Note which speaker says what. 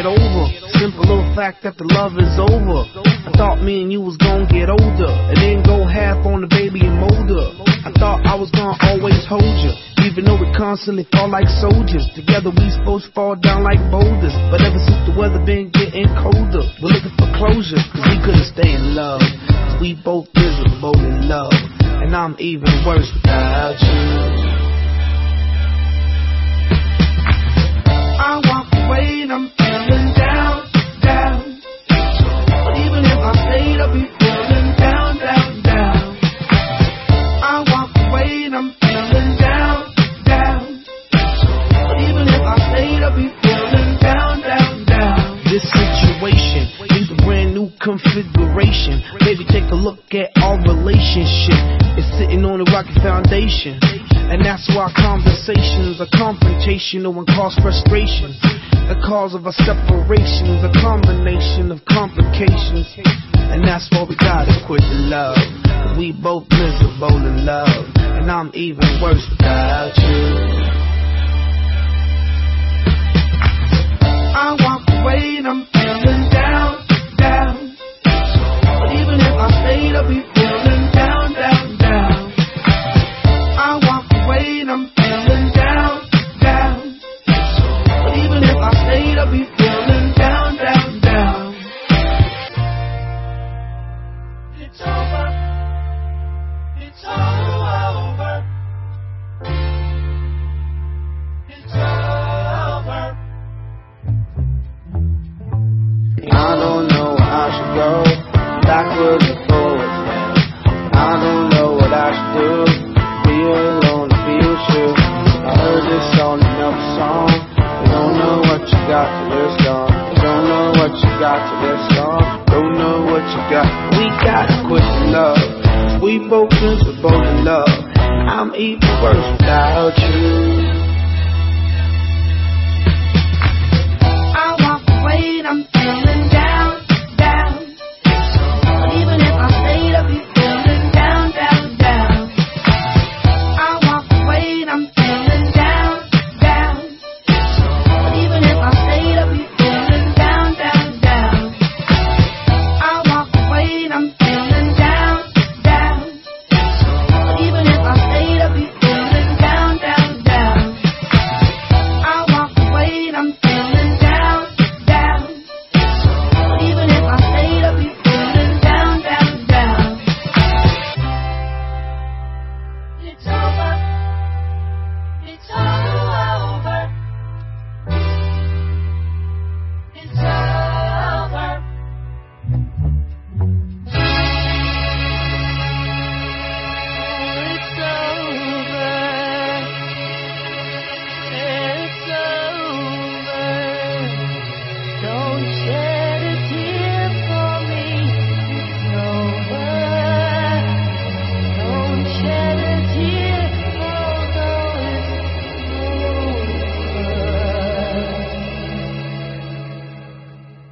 Speaker 1: get over. Simple little fact that the love is over. I thought me and you was gonna get older and then go half on the baby and mold her. I thought I was gonna always hold you, even though we constantly fall like soldiers. Together we supposed to fall down like boulders, but ever since the weather been getting colder, we're looking for closure, cause we couldn't stay in love, cause we both miserable in love, and I'm even worse without you. I walk away and I'm feeling down, down, but even if I stayed I'd be feeling down, down, down. I walk away and I'm feeling down, down, but even if I stayed I'd be feeling down, down, down. This situation needs a brand new configuration. Baby, take a look at our relationship. It's sitting on a rocky foundation, and that's why conversations are confrontational and cause frustration. The cause of our separation is a combination of complications, and that's why we gotta quit the love, cause we both miserable in love, and I'm even worse without you. I walk away and I'm feeling down, down, but even if I stayed I'd be feeling down, down, down. I walk away and I'm feeling down, down, but even if I stayed I'd be feeling down, down, down. It's over, it's all over, it's over. I don't know where I should go, backwards or forwards now. I don't know what I should do, be alone to be with you. I heard this on another song. You don't know what you got till it's gone. You don't know what you got till it's gone. Don't know what you got. We gotta quit the love, cause we both miserable in love. I'm even worse without you.